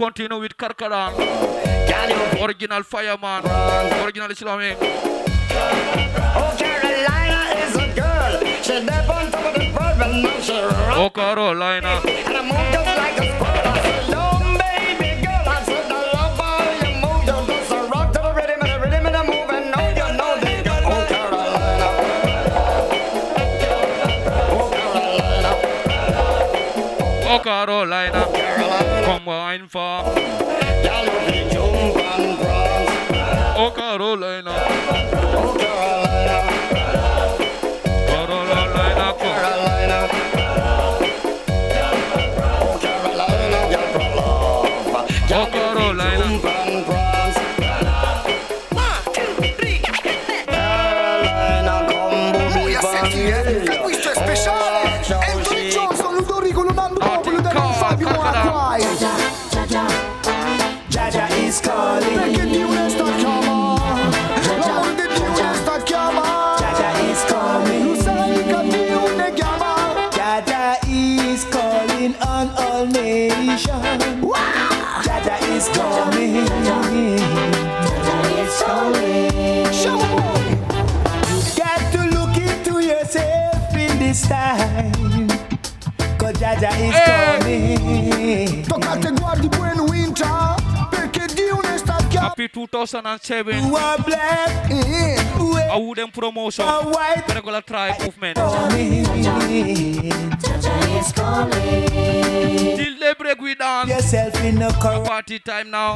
continue with Karkadan. Original fireman. Original Islamic. Oh, Carolina is a girl. She never on top of the world and now she rock. Oh, Carolina. And I move just like a squirrel. I said, no, baby girl. I said, I love how you move. You just a rock to the rhythm and the move. And now you know they go. Oh, Carolina. Oh, Carolina. Carolina. Come wine for. Y'all love the jump and prance. Oh, Carolina. Oh, Carolina. Carolina. Carolina. Oh, Carolina. Y'all from love. Oh, Carolina. Jump and prance. 1, 2, 3, Carolina, come boogie E questo è speciale. Anthony Johnson, Ludovico, Lunando Popolo, Daniel Fabio, Moacquai. Jaja is calling. Perché Dio ne sta chiamando. L'amore di Dio ne sta chiamando. Jaja is calling. Lo sai che Dio ne chiama. Jaja is calling on all nations. Jaja is coming. Jaja is calling. Show boy. Got to look into yourself in this time. Cause Jaja is coming. Tocca a te guardi buono winter. Perché Dio ne sta chiamando. Happy 2007. You are black. A wooden promotion. A white. Regular tribe movement. Jaja is calling. Till they break we dance. Yourself in a corner. Party time now.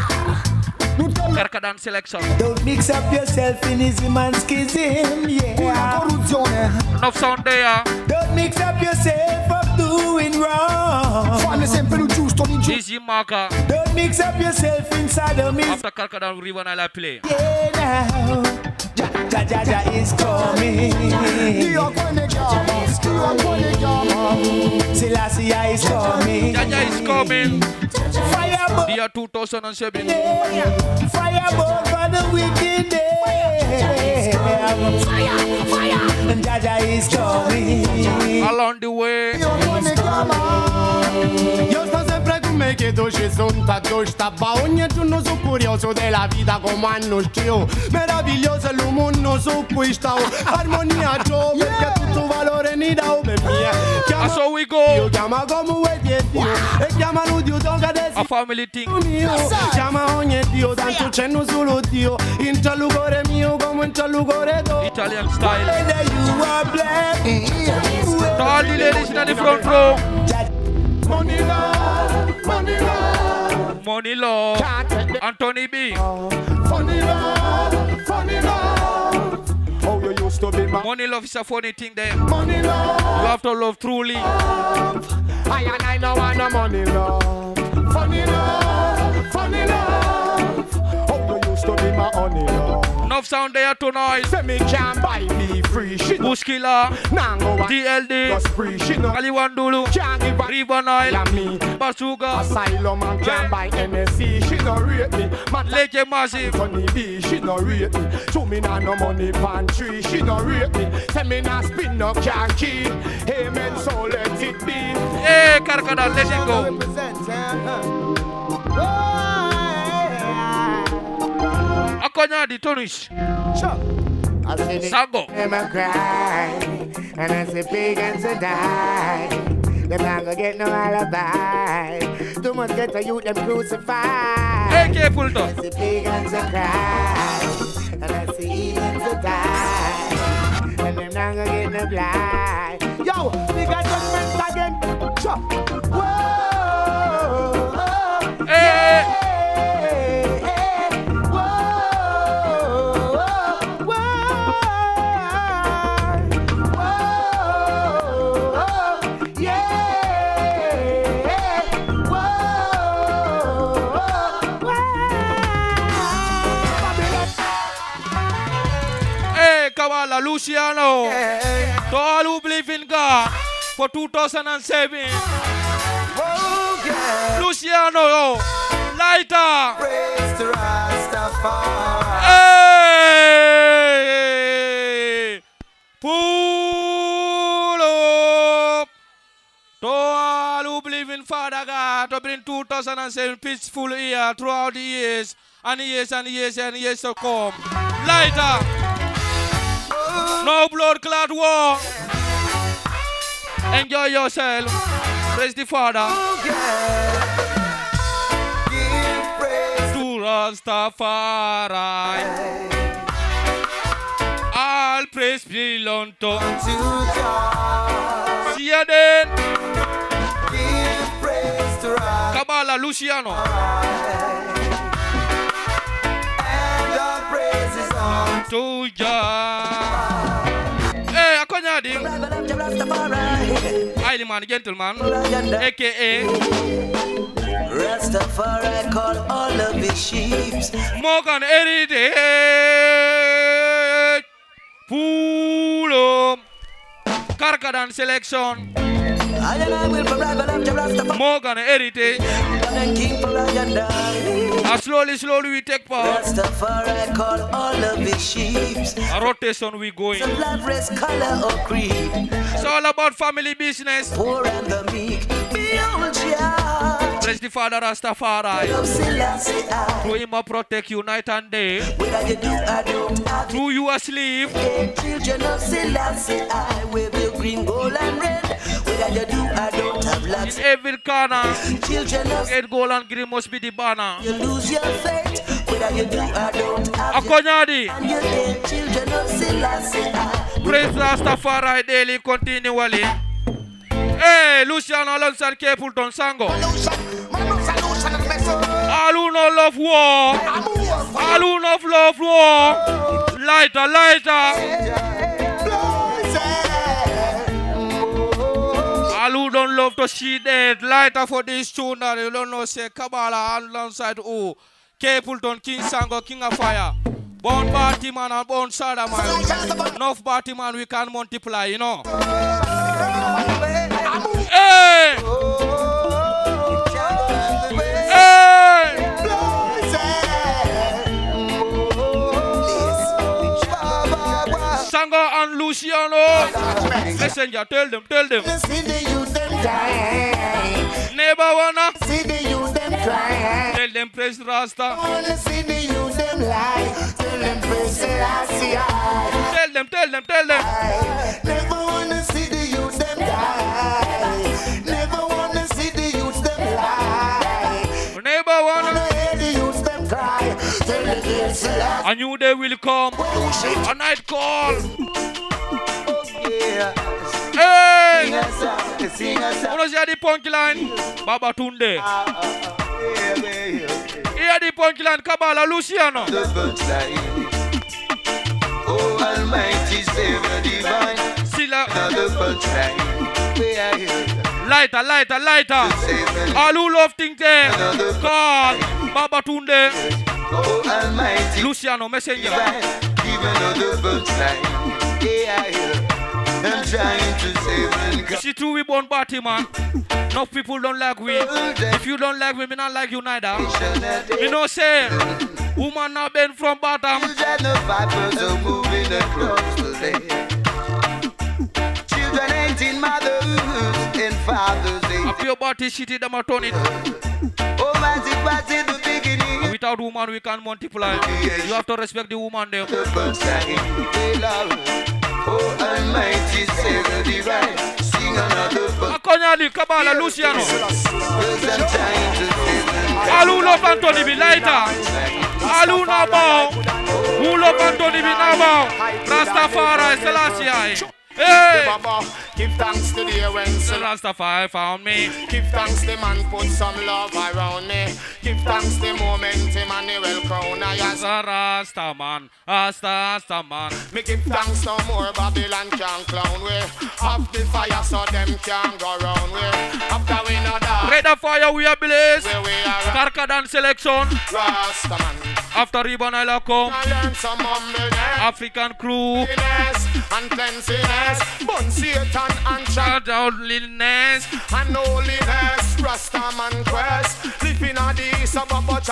Karkadan selection. Don't mix up yourself in ism and schism, yeah. Corruzione. Enough sound there. Don't mix up yourself up doing wrong. Fanno sempre lo giusto, l'ingiusto. Easy marker. Don't mix up yourself in sodomy. After Karkadan River I play. Yeah, now. Jaja is coming. Dio quelle chiama. Dio quelle chiama. Selassie is coming. Jaja is coming. Fireball. Year 2007. Fireball for the wicked day. Fire. And Jaja is coming. Along the way. Dio quelle chiama. Io sto sempre con me che tu ci sono tanto stabba. Ogni giorno sono curioso della vita come hanno stio. Meraviglioso è l'uomo su cui sto. Armonia Joe perché tutto valore ne dà per mia. That's how we Io go. chiama come vuoi Dio e chiamano Dio tocca adesso. A family thing. Mio, chiama ogni Dio, tanto c'è solo Dio. In cielo cuore mio come in cielo cuore tuo. Italian style. Whether you are black. To all the ladies in the front row. Money love, money love. Money love. Can't take the Anthony B. funny love, funny love. Oh, you used to be my Money love is a funny thing there. money love. You have to love truly. I and I know want no money love. Funny love, funny love. Oh, you used to be my honey love. Enough sound there tonight. Say me can't buy me free. She no Bush Killer. nah go want DLD. just free. She no Aliwandulu. can't give a River Nile. like me. Basuga. Asylum and can't buy NSC. She no rate me. Man like Lake Massive. Tony B. She no rate me. So me nah no money pan tree. She no rate me. Say me nah spin no can't keep. Amen. So let it be. Hey, Karkadan, let it go. Akonya di Tonish. I see the Sango. them a cry, and I see pagans a die. Them not gonna get no alibi. Too much get a youth them crucified. Hey, careful though. I see pagans a cry, and I see heathens a die. And them not gonna get no blind. Yo, we got judgment again. Chop. Whoa. Hey. Kabbalah, Luciano. To all who believe in God for 2007. Luciano, yo. Lighter. Praise to Rastafari. Hey. Pull up. To all who believe in Father God to bring 2007 peaceful year throughout the years and years and years and years to come. Lighter. No blood clot war. Enjoy yourself. Praise the Father. To Rastafari. All praise belong to God. See you then. Kabbalah Luciano. And our praises on To Jah. Hey, Akonyadi. Highly man, gentleman. AKA Rastafari call all of his sheep. Morgan Heritage. Pulo. Karkadan selection. I will forever love Rastafari Morgan Heritage. and King for I and I. Slowly we take part. Rastafari call all of his sheep. A rotation we going. Some blood, race, color or creed. It's all about family business. Poor and the meek. Behold Jah. Praise the Father Rastafari. Love Selassie I. Through him I protect you night and day. Whether you do or don't have Through you asleep. it. Children of Selassie I. Wave your green, gold and red. Whether you do or don't have lots. In every corner. Children of Red, gold and green must be the banner. you lose your faith. Whether you do or don't have it. Akonyadi. And you dead. Children of Selassie I. Praise Rastafari daily continually. Hey, Luciano alongside Capleton Sango. All who no love war. All who no love war. Lighter. All who don't love to see dead. Lighter for this tune that you don't know say Kabbalah alongside who. Capleton, King Sango, King of Fire. Born Batman and born Sadaman. Enough Batman we can multiply, you know. Hey! Hey! Sango and Luciano. Messenger, tell them. See the youth them crying. Neighbor wanna. See the youth them crying. Tell them praise Rasta. Wanna see the youth them lie. Tell them praise Selassie I. Tell them. Never wanna see the youth them die. Never wanna see the youth them lie. Neighbor wanna. Wanna hear the youth them cry. Tell them praise Selassie. A new day will come. A night call. Hey! Wanna hear the punchline? Baba Tunde. Hear the punchline, Kabbalah Luciano. Oh, Almighty Savior Divine. Silla. Another punchline. Lighter. All who love things there. Call Baba Tunde. Oh, Almighty Luciano Messenger. Divine. Give another punchline. I'm trying to save mankind. See true we born party man. No people don't like we. If you don't like me not like you neither. You know say woman now been from bottom. Children of vipers are moving across the land. Children ain't in mothers and fathers ain't. Up your body shitty them a turn it. Almighty past in the beginning. Without woman we can't multiply. You have to respect the woman there. The first time they love. Oh, Almighty Savior Divine. Sing another verse. Akonyali, Kabbalah, Luciano. I'm trying to save mankind. All who love Anthony be lighter. All who know bow. Who love Anthony be now bow. Rastafari Selassie. Hey! Give thanks to the when Rastafari found me. Give thanks the man put some love around me. Give thanks the moment Emmanuel crown I as Rastaman. me give thanks no more Babylon can clown we. Have the fire so them can go round we. After we know that Red of fire we are blaze. where we are Karkadan selection. Rastaman. After Ribbon Island come. I learn some humbleness African crew. and cleanliness. Bun Satan and child Godliness. and holiness. Rastaman quest. Living on the east of Baba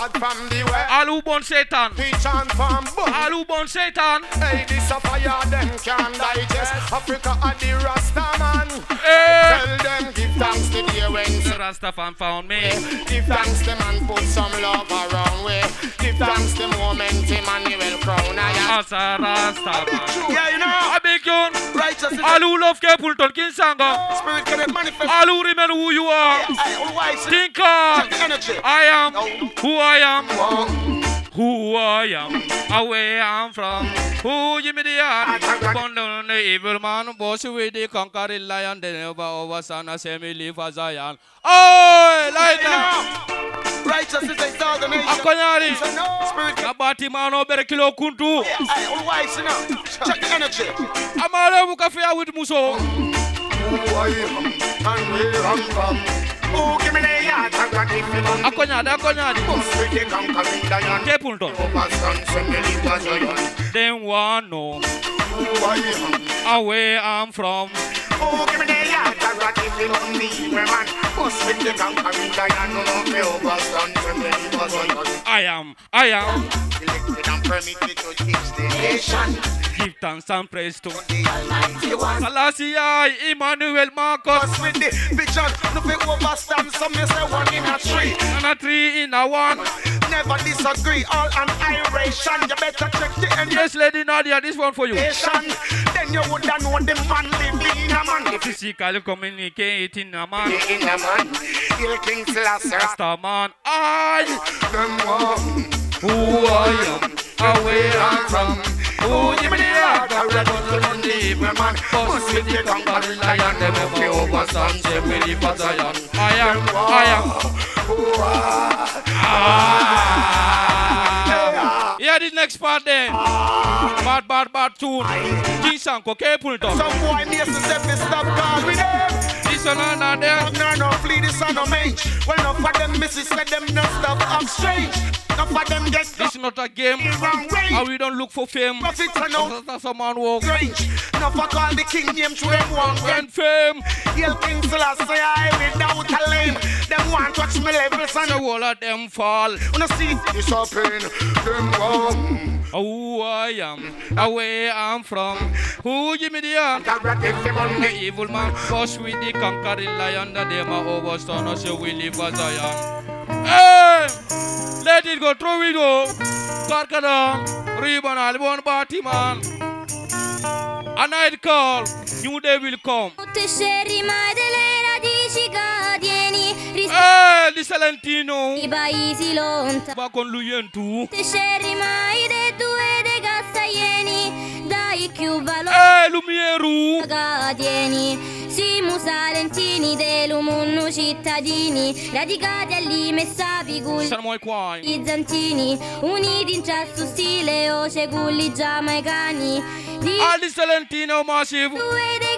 bastard from the west. All who born Satan. We chant from boom. All who born Satan. Hey, this a fire, them can't digest. Africa are the Rasta man. Hey. Tell them give thanks to the when The Rastafan found me. give thanks to man, put some love around way. Give thanks to moment, Emmanuel Crown. As a Rastafan. Yeah, you know. A big tune. Righteousness. All who love Capleton, Kinsanga. Spirit can manifest. All who remember who you are. Otherwise, Think check on. the energy. I am who I am. Oh. Who I am, away I'm from. Who give me the heart? Born down the evil man, boss with the conquering lion, they never overstand a semi-leaf as Zion. Oh, like that. Righteousness is all the nation. Akonyari. So no spirit can Nabati mano bere kilo kuntu. otherwise, you know. Check the energy. Amale mukafia with muso. Who I am and where I'm from. Who give me the heart and God give me money. Akonyari. Bust with the conquering lion. Capleton. Overstand semi-leaf as Zion. Them one know Who I am. away I'm from. Oh, give me the yard, I got it in on me, man. Bust with the conquering lion, no me overstand, semi-leaf as Zion. I am. Elected and permitted to teach the nation. Give thanks and praise to The Almighty One. Selassie, Emmanuel Marcus. Bust with the vision, no be overstand, some may say one in a tree. And a 3 in a 1. Never disagree, all an iration. You better check the energy. Yes, Lady Nadia, this one for you. Then you woulda know the man living in a man. Physical communicating a man. In a man, Hill King Selassie. Rasta man. I Them one. who I am, away I'm from. Who give me the heart, I represent on the evil man. Bust with the conquering lion, them never overstand, say we live for Zion. I am. Yeah, this next part there. Bad tune. King Sanko, Capleton. Some boy needs to step this stop call with them. This one and there. No, flee this on a mage. Well, enough of them misses, let them not stop up strange. Enough of them get This is not a game. wrong way. And we don't look for fame. Profits are no That's a man walk. strange. Enough of call the king name to them one And fame. Hill King Selassie, I without a lane. Them want touch me levels and The wall of them fall. wanna see this happen. Them one. Who I am, away I'm from. Who give me the heart? The evil man, push with the conquering lion. The dem are overstone, so we live for Zion. Hey! Let it go, throw it go. Karkadam, ribbon, albon, party man. A night call, new day will come. Rimane delle radici cadieni Hey, di Salentino. i paesi lontani. Va con lui in tu. Rimane dei due dei castaglieni, dai più valore Hey, Lumieru. cadieni. Siamo salentini dell'umunno cittadini, radicati all'imessa figuri Siamo qua. bizantini, uniti in cesto stile o cegulli giamaicani, di All di Salentino massive. due dei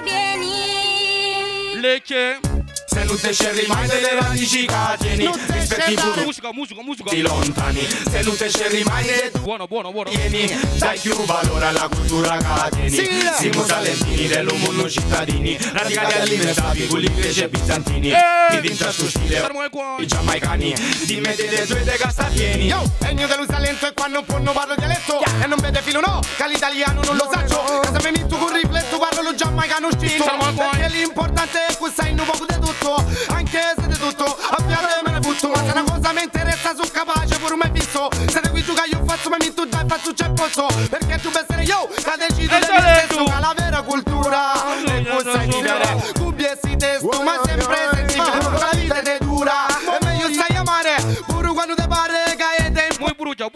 castaglieni. Lecce. Se non te scegli mai delle radici cadieni, rispetti pure Musica. i lontani. Se non te scegli mai delle Buono. vieni, dai più valore alla cultura cadieni. Siamo salentini dell'umunno cittadini, radicati alimentati con gli greci e bizantini. Chi vinta sto stile, Siamo qua. i giamaicani, di mettete due dei castaglieni. Yo, egno dello Salento e quando un non parlo dialetto e non vede filo no, che l'italiano non lo saccio. Casa mi metto con rifletto, parlo lo giamaicano scritto. Perché l'importante è che sai un poco di tutto, anche se di tutto, abbiate me ne butto. Ma se una cosa mi interessa, sono capace pure un mai visto. Se ne qui tu che io faccio, ma mi tu già faccio c'è posso. Perché tu per essere io, che decido di me stesso. Ma la vera cultura, e cosa vivere, cubbie si testo, ma sempre sentire, la vita è dura. E meglio stai a mare, pure quando te pare che è tempo. Muy brucia.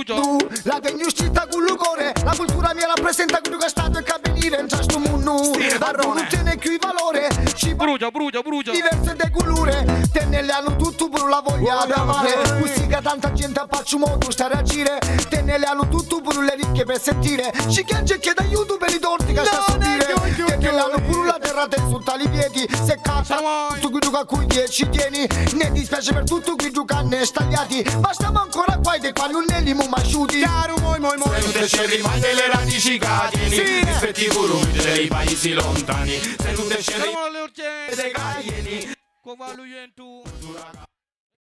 La tengo uscita con l'ugore, la cultura mia rappresenta quello che è stato e che avvenire in questo mondo. La non tiene più valore, ci Brucia. diverse de colore, te ne le hanno tutto per la voglia di amare. Così che tanta gente a faccio modo stare a gire, te ne le hanno tutto per le ricche per sentire. Ci chiede aiuto per i torti che sta a sentire. Te ne le hanno pure la terra te sotto i piedi. Se cazzo tu qui a cui ci tieni, ne dispiace per tutto qui tu canne stagliati. Ma stiamo ancora qua e qua non ne li mo masciuti. Chiaro, moi. Se non te scegli mai delle radici cadieni, rispetti pure dei paesi lontani. Se non te scegli Siamo alle urgenze. dei cadieni. Covaluyentu.